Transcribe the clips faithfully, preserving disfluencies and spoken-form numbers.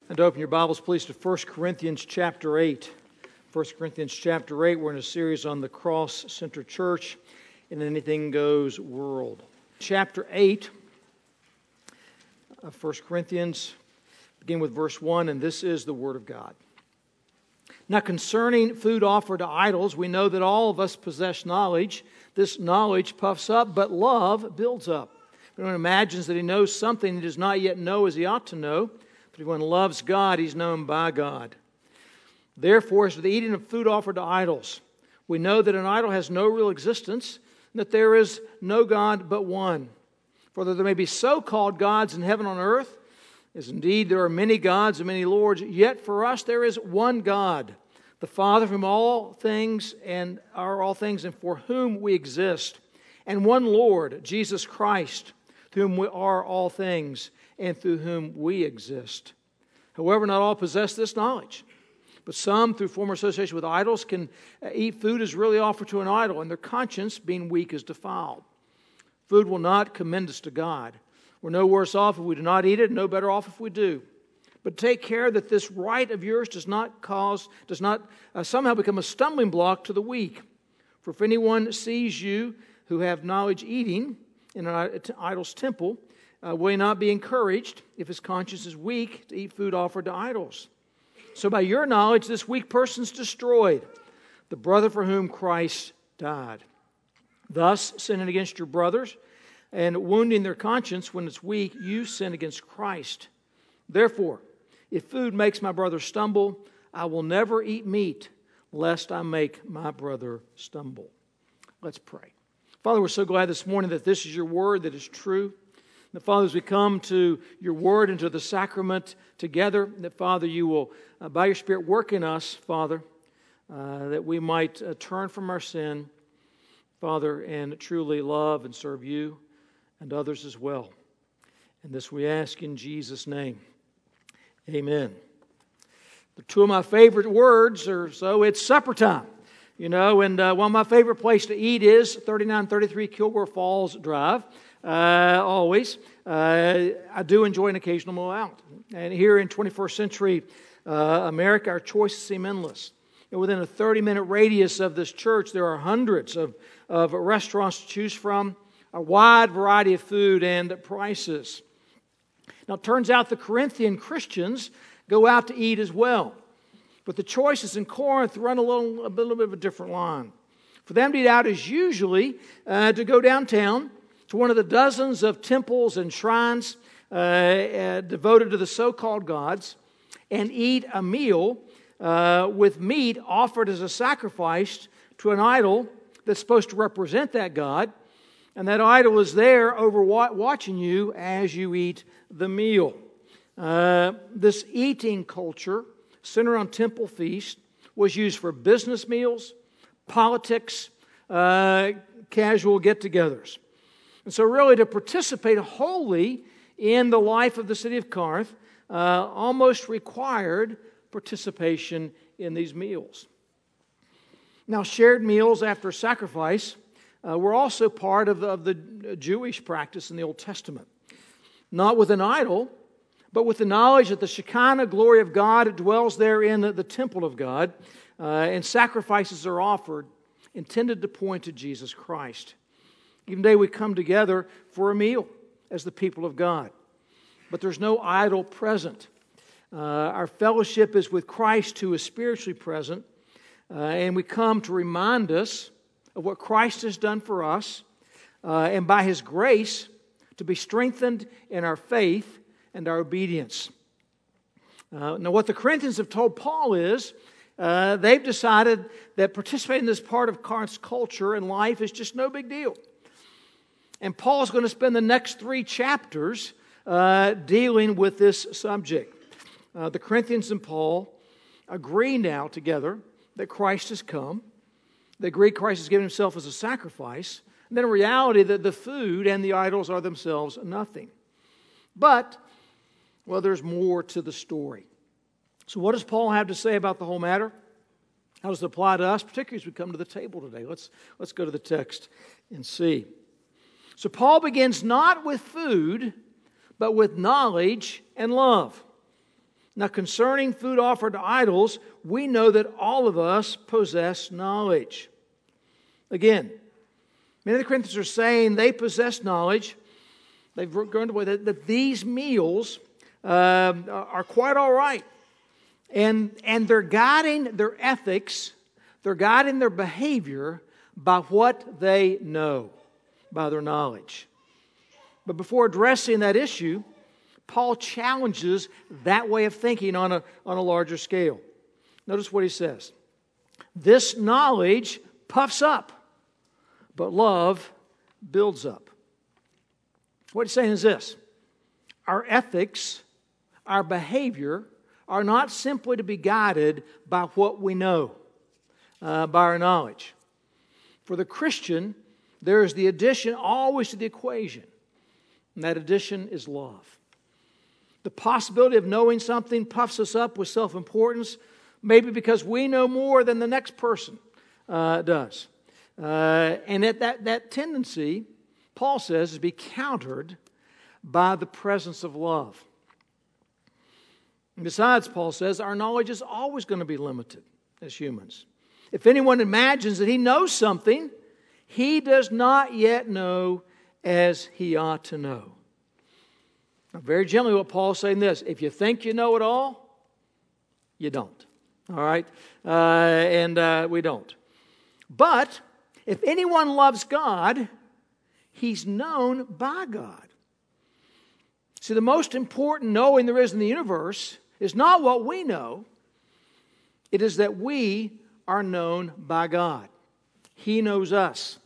And open your Bibles, please, to First Corinthians chapter eight. First Corinthians chapter eight, we're in a series on the Cross-Centered Church in an Anything Goes world. Chapter eight of First Corinthians, begin with verse one, and this is the Word of God. Now concerning food offered to idols, we know that all of us possess knowledge. This knowledge puffs up, but love builds up. If anyone imagines that he knows something he does not yet know as he ought to know, but if one loves God, he's known by God. Therefore, as to the eating of food offered to idols, we know that an idol has no real existence, and that there is no God but one. For though there may be so-called gods in heaven and on earth, as indeed there are many gods and many lords, yet for us there is one God, the Father from all things and are all things, and for whom we exist, and one Lord, Jesus Christ, through whom we are all things, and through whom we exist. However, not all possess this knowledge. But some, through former association with idols, can eat food as really offered to an idol, and their conscience, being weak, is defiled. Food will not commend us to God. We're no worse off if we do not eat it, and no better off if we do. But take care that this right of yours does not cause, does not uh, somehow become a stumbling block to the weak. For if anyone sees you who have knowledge eating in an idol's temple, Uh, will he not be encouraged, if his conscience is weak, to eat food offered to idols? So by your knowledge, this weak person's destroyed, the brother for whom Christ died. Thus, sinning against your brothers and wounding their conscience when it's weak, you sin against Christ. Therefore, if food makes my brother stumble, I will never eat meat, lest I make my brother stumble. Let's pray. Father, we're so glad this morning that this is your word that is true. That, Father, as we come to your word and to the sacrament together, that, Father, you will, uh, by your Spirit, work in us, Father, uh, that we might uh, turn from our sin, Father, and truly love and serve you and others as well. And this we ask in Jesus' name. Amen. The two of my favorite words are, so it's supper time. You know, and uh, one of my favorite places to eat is thirty-nine thirty-three Kilgore Falls Drive. Uh, always. Uh, I do enjoy an occasional meal out. And here in twenty-first century uh, America, our choices seem endless. And within a thirty-minute radius of this church, there are hundreds of, of restaurants to choose from, a wide variety of food and prices. Now, it turns out the Corinthian Christians go out to eat as well. But the choices in Corinth run a little, a little bit of a different line. For them to eat out is usually uh, to go downtown to one of the dozens of temples and shrines uh, uh, devoted to the so-called gods and eat a meal uh, with meat offered as a sacrifice to an idol that's supposed to represent that god. And that idol is there over watching you as you eat the meal. Uh, this eating culture, centered on temple feast, was used for business meals, politics, uh, casual get-togethers. And so really to participate wholly in the life of the city of Corinth uh, almost required participation in these meals. Now, shared meals after sacrifice uh, were also part of the, of the Jewish practice in the Old Testament. Not with an idol, but with the knowledge that the Shekinah glory of God dwells there in the, the temple of God, uh, and sacrifices are offered intended to point to Jesus Christ. Even today we come together for a meal as the people of God. But there's no idol present. Uh, our fellowship is with Christ, who is spiritually present, uh, and we come to remind us of what Christ has done for us, uh, and by His grace to be strengthened in our faith and our obedience. Uh, now, what the Corinthians have told Paul is uh, they've decided that participating in this part of Corinth's culture and life is just no big deal. And Paul's going to spend the next three chapters uh, dealing with this subject. Uh, the Corinthians and Paul agree now together that Christ has come. They agree Christ has given Himself as a sacrifice. And then in reality that the food and the idols are themselves nothing. But, well, there's more to the story. So what does Paul have to say about the whole matter? How does it apply to us, particularly as we come to the table today? Let's, let's go to the text and see. So Paul begins not with food, but with knowledge and love. Now, concerning food offered to idols, we know that all of us possess knowledge. Again, many of the Corinthians are saying they possess knowledge. They've gone to way that, that these meals um, are quite all right. And, and they're guiding their ethics, they're guiding their behavior by what they know, by their knowledge. But before addressing that issue, Paul challenges that way of thinking on a, on a larger scale. Notice what he says. This knowledge puffs up, but love builds up. What he's saying is this. Our ethics, our behavior, are not simply to be guided by what we know, uh, by our knowledge. For the Christian, there is the addition always to the equation, and that addition is love. The possibility of knowing something puffs us up with self-importance, maybe because we know more than the next person uh, does. Uh, and that, that, that tendency, Paul says, is to be countered by the presence of love. And besides, Paul says, our knowledge is always going to be limited as humans. If anyone imagines that he knows something, he does not yet know as he ought to know. Now, very gently, what Paul's saying this, if you think you know it all, you don't. All right? Uh, and uh, we don't. But if anyone loves God, he's known by God. See, the most important knowing there is in the universe is not what we know. It is that we are known by God. He knows us.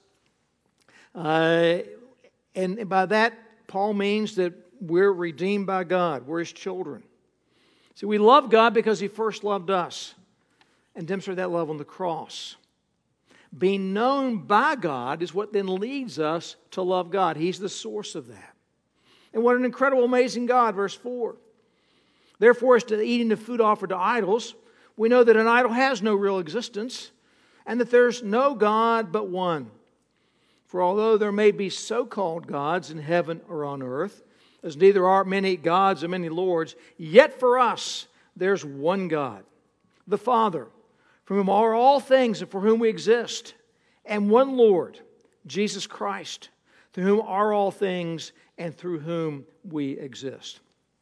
Uh, and by that, Paul means that we're redeemed by God. We're His children. See, we love God because He first loved us and demonstrated that love on the cross. Being known by God is what then leads us to love God. He's the source of that. And what an incredible, amazing God, verse four. Therefore, as to eating the food offered to idols, we know that an idol has no real existence and that there's no God but one. For although there may be so-called gods in heaven or on earth, as neither are many gods and many lords, yet for us there's one God, the Father, from whom are all things and for whom we exist, and one Lord, Jesus Christ, through whom are all things and through whom we exist.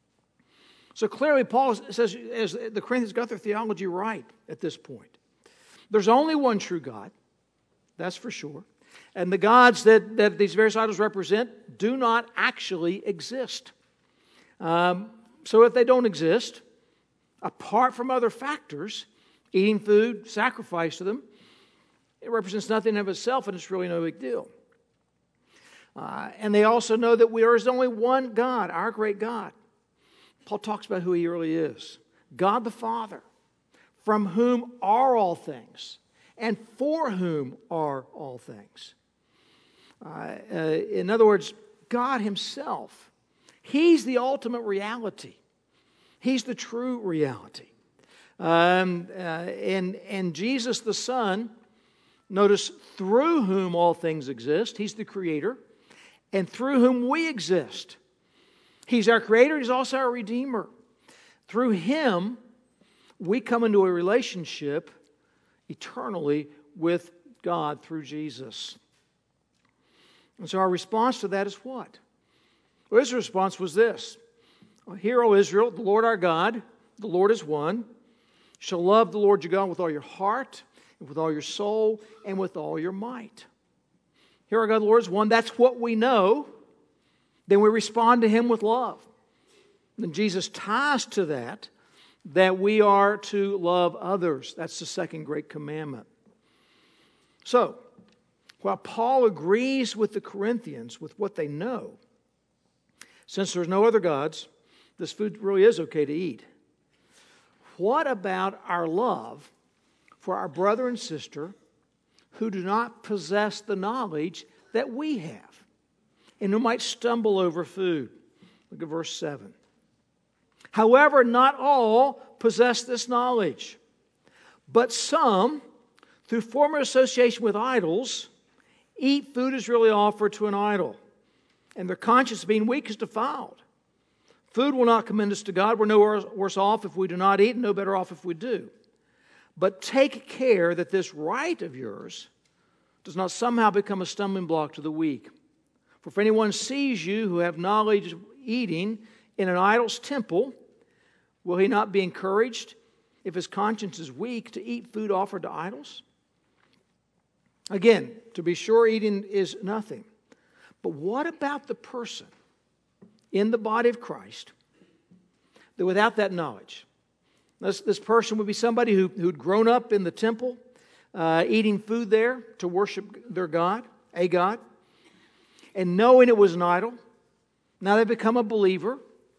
So clearly Paul says, as the Corinthians got their theology right at this point. There's only one true God, that's for sure. And the gods that, that these various idols represent do not actually exist. Um, so if they don't exist, apart from other factors, eating food, sacrifice to them, it represents nothing of itself and it's really no big deal. Uh, and they also know that there is only one God, our great God. Paul talks about who He really is. God the Father, from whom are all things, and for whom are all things. Uh, uh, in other words, God Himself. He's the ultimate reality. He's the true reality. Um, uh, and, and Jesus the Son, notice, through whom all things exist. He's the Creator. And through whom we exist. He's our Creator. He's also our Redeemer. Through Him, we come into a relationship eternally with God through Jesus. And so our response to that is what? Well, Israel's response was this. Hear, O Israel, the Lord our God, the Lord is one. You shall love the Lord your God with all your heart, and with all your soul, and with all your might. Hear, our God, the Lord is one. That's what we know. Then we respond to Him with love. Then Jesus ties to that, that we are to love others. That's the second great commandment. So, while Paul agrees with the Corinthians with what they know, since there's no other gods, this food really is okay to eat. What about our love for our brother and sister who do not possess the knowledge that we have and who might stumble over food? Look at verse seven. However, not all possess this knowledge, but some, through former association with idols, eat food as really offered to an idol, and their conscience being weak is defiled. Food will not commend us to God. We're no worse off if we do not eat, and no better off if we do. But take care that this right of yours does not somehow become a stumbling block to the weak. For if anyone sees you who have knowledge of eating in an idol's temple, will he not be encouraged, if his conscience is weak, to eat food offered to idols? Again, to be sure, eating is nothing. But what about the person in the body of Christ that without that knowledge, this, this person would be somebody who, who'd grown up in the temple, uh, eating food there to worship their God, a God, and knowing it was an idol. Now they become a believer.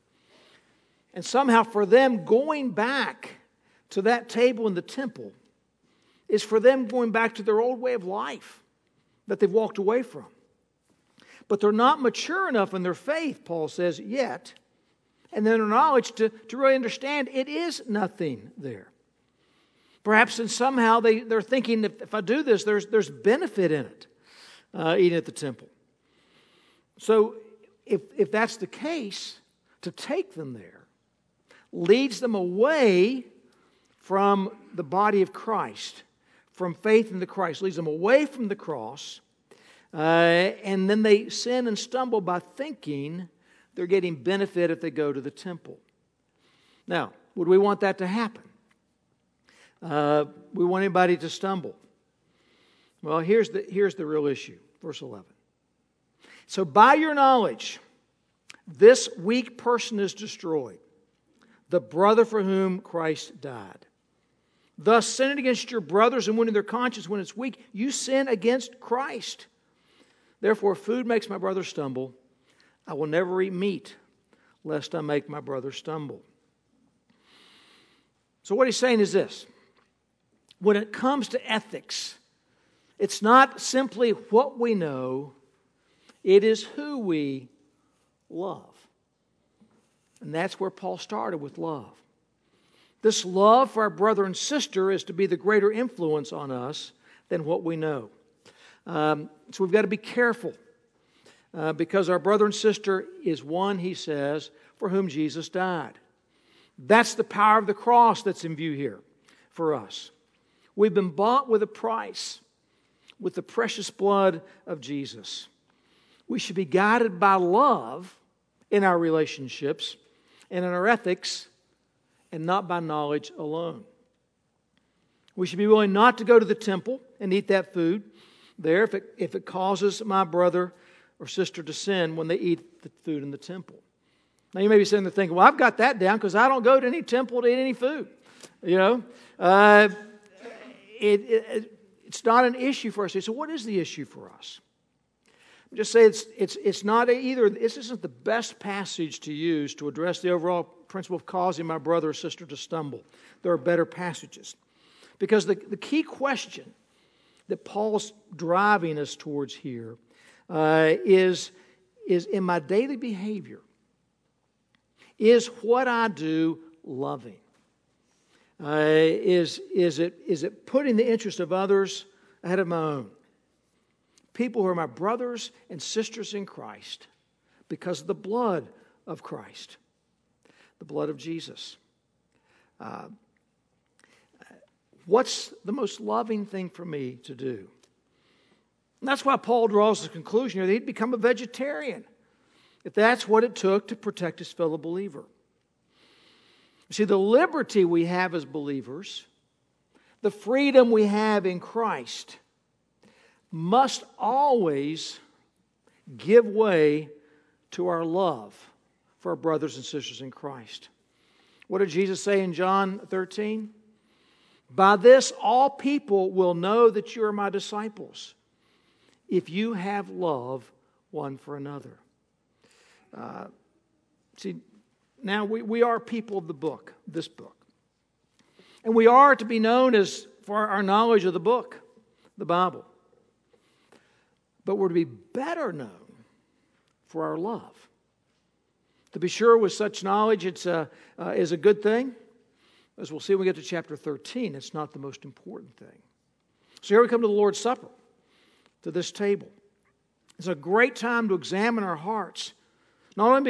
And somehow for them, going back to that table in the temple is for them going back to their old way of life that they've walked away from. But they're not mature enough in their faith, Paul says, yet, and in their knowledge to, to really understand it is nothing there. Perhaps and somehow they, they're thinking, if, if I do this, there's, there's benefit in it, uh, eating at the temple. So if, if that's the case, to take them there leads them away from the body of Christ, from faith in the Christ, leads them away from the cross, uh, and then they sin and stumble by thinking they're getting benefit if they go to the temple. Now, would we want that to happen? Uh, we want anybody to stumble. Well, here's the, here's the real issue. Verse eleven. So by your knowledge, this weak person is destroyed, the brother for whom Christ died. Thus, sinning against your brothers and wounding their conscience when it's weak, you sin against Christ. Therefore, if food makes my brother stumble, I will never eat meat, lest I make my brother stumble. So what he's saying is this. When it comes to ethics, it's not simply what we know, it is who we love. And that's where Paul started with love. This love for our brother and sister is to be the greater influence on us than what we know. Um, so we've got to be careful uh, because our brother and sister is one, he says, for whom Jesus died. That's the power of the cross that's in view here for us. We've been bought with a price, with the precious blood of Jesus. We should be guided by love in our relationships and in our ethics, and not by knowledge alone. We should be willing not to go to the temple and eat that food there if it, if it causes my brother or sister to sin when they eat the food in the temple. Now you may be sitting there thinking, well, I've got that down because I don't go to any temple to eat any food. You know, uh, it, it, it's not an issue for us. So what is the issue for us? Just say it's it's it's not either. This isn't the best passage to use to address the overall principle of causing my brother or sister to stumble. There are better passages. Because the, the key question that Paul's driving us towards here uh, is, is in my daily behavior, is what I do loving? Uh, is, is, it, is it putting the interest of others ahead of my own? People who are my brothers and sisters in Christ because of the blood of Christ, the blood of Jesus. Uh, what's the most loving thing for me to do? And that's why Paul draws the conclusion here that he'd become a vegetarian if that's what it took to protect his fellow believer. You see, the liberty we have as believers, the freedom we have in Christ, must always give way to our love for our brothers and sisters in Christ. What did Jesus say in John thirteen? By this all people will know that you are my disciples, if you have love one for another. Uh, see, now we, we are people of the book, this book. And we are to be known as for our knowledge of the book, the Bible. But we're to be better known for our love. To be sure, with such knowledge, it's a, uh, is a good thing. As we'll see when we get to chapter thirteen, it's not the most important thing. So here we come to the Lord's Supper, to this table. It's a great time to examine our hearts. Not only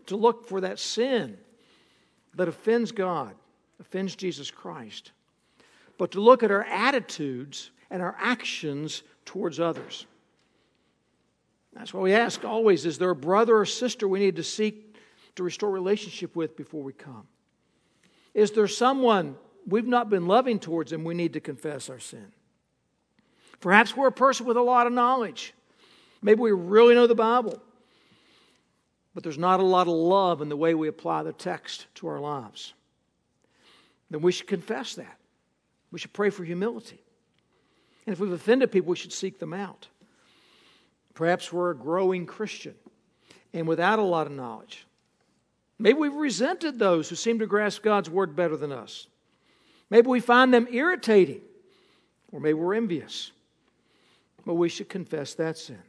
to look for that sin that offends God, offends Jesus Christ, but to look at our attitudes and our actions towards others. That's why we ask always, is there a brother or sister we need to seek to restore relationship with before we come? Is there someone we've not been loving towards and we need to confess our sin? Perhaps we're a person with a lot of knowledge. Maybe we really know the Bible, but there's not a lot of love in the way we apply the text to our lives. Then we should confess that. We should pray for humility. And if we've offended people, we should seek them out. Perhaps we're a growing Christian and without a lot of knowledge. Maybe we've resented those who seem to grasp God's word better than us. Maybe we find them irritating, or maybe we're envious. But we should confess that sin.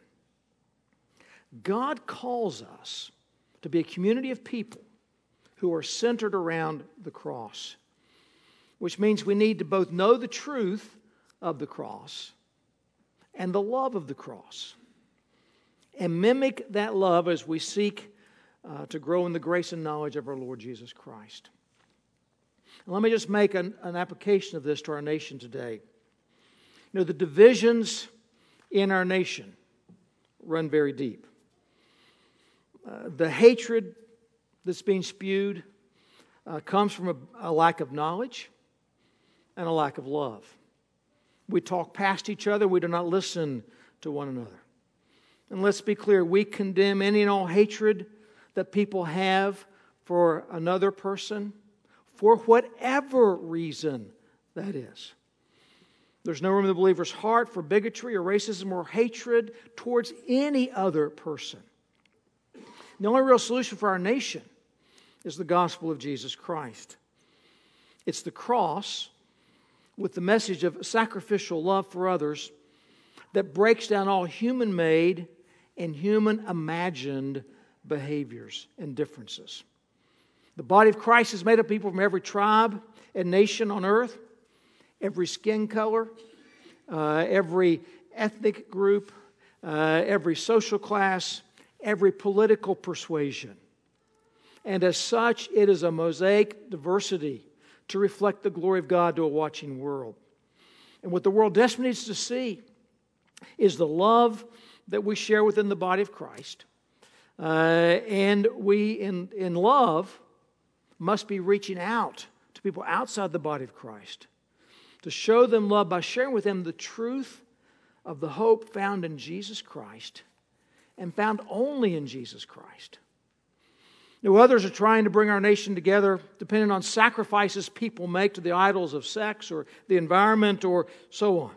God calls us to be a community of people who are centered around the cross, which means we need to both know the truth of the cross and the love of the cross, and mimic that love as we seek uh, to grow in the grace and knowledge of our Lord Jesus Christ. And let me just make an, an application of this to our nation today. You know, the divisions in our nation run very deep. Uh, the hatred that's being spewed uh, comes from a, a lack of knowledge and a lack of love. We talk past each other. We do not listen to one another. And let's be clear, we condemn any and all hatred that people have for another person for whatever reason that is. There's no room in the believer's heart for bigotry or racism or hatred towards any other person. The only real solution for our nation is the gospel of Jesus Christ. It's the cross with the message of sacrificial love for others that breaks down all human-made and human-imagined behaviors and differences. The body of Christ is made up of people from every tribe and nation on earth, every skin color, uh, every ethnic group, uh, every social class, every political persuasion. And as such, it is a mosaic diversity to reflect the glory of God to a watching world. And what the world desperately needs to see is the love that we share within the body of Christ. Uh, and we, in, in love, must be reaching out to people outside the body of Christ to show them love by sharing with them the truth of the hope found in Jesus Christ and found only in Jesus Christ. Now, others are trying to bring our nation together depending on sacrifices people make to the idols of sex or the environment or so on.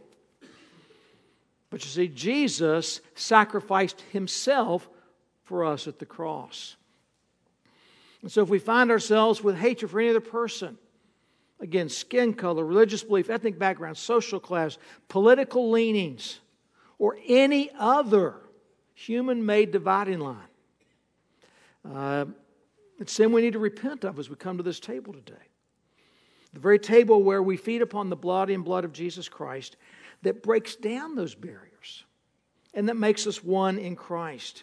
But you see, Jesus sacrificed Himself for us at the cross. And so if we find ourselves with hatred for any other person, again, skin color, religious belief, ethnic background, social class, political leanings, or any other human-made dividing line, uh, it's sin we need to repent of as we come to this table today. The very table where we feed upon the body and blood of Jesus Christ that breaks down those barriers and that makes us one in Christ.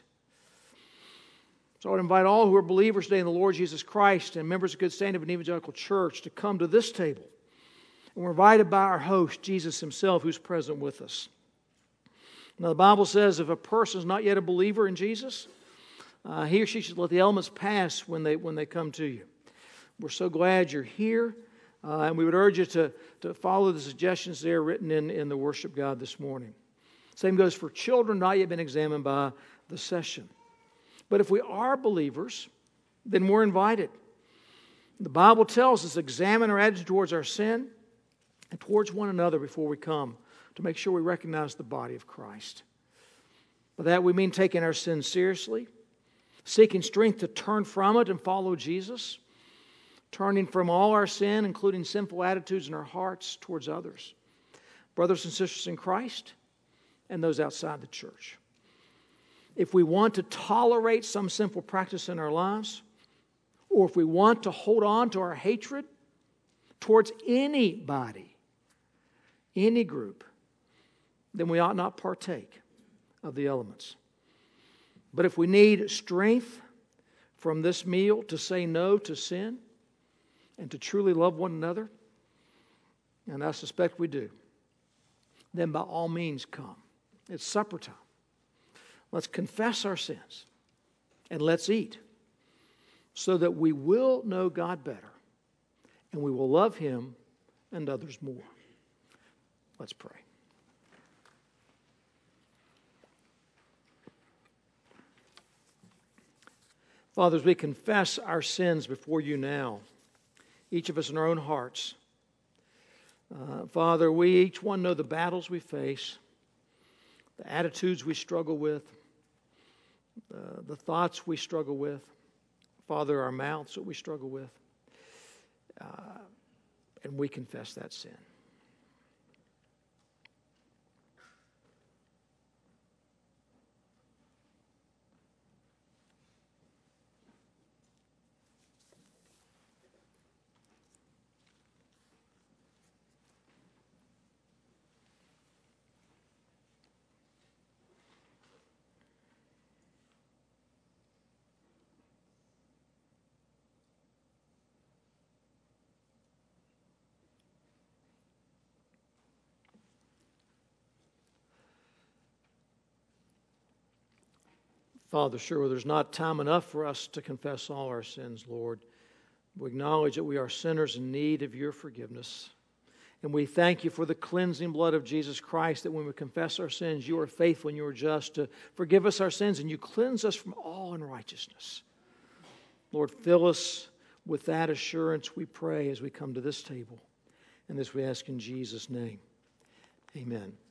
So I would invite all who are believers today in the Lord Jesus Christ and members of good standing of an evangelical church to come to this table. And we're invited by our host, Jesus Himself, who's present with us. Now the Bible says if a person is not yet a believer in Jesus, uh, he or she should let the elements pass when they, when they come to you. We're so glad you're here. Uh, and we would urge you to, to follow the suggestions there written in, in the worship guide this morning. Same goes for children not yet been examined by the session. But if we are believers, then we're invited. The Bible tells us to examine our attitude towards our sin and towards one another before we come to make sure we recognize the body of Christ. By that we mean taking our sin seriously, seeking strength to turn from it and follow Jesus, turning from all our sin, including sinful attitudes in our hearts towards others, brothers and sisters in Christ, and those outside the church. If we want to tolerate some sinful practice in our lives, or if we want to hold on to our hatred towards anybody, any group, then we ought not partake of the elements. But if we need strength from this meal to say no to sin and to truly love one another, and I suspect we do, then by all means come. It's supper time. Let's confess our sins and let's eat so that we will know God better and we will love Him and others more. Let's pray. Father, as we confess our sins before you now, each of us in our own hearts, uh, Father, we each one know the battles we face, the attitudes we struggle with, uh, the thoughts we struggle with, Father, our mouths that we struggle with, uh, and we confess that sin. Father, sure, there's not time enough for us to confess all our sins, Lord. We acknowledge that we are sinners in need of your forgiveness. And we thank you for the cleansing blood of Jesus Christ, that when we confess our sins, you are faithful and you are just to forgive us our sins, and you cleanse us from all unrighteousness. Lord, fill us with that assurance, we pray, as we come to this table. And this we ask in Jesus' name. Amen.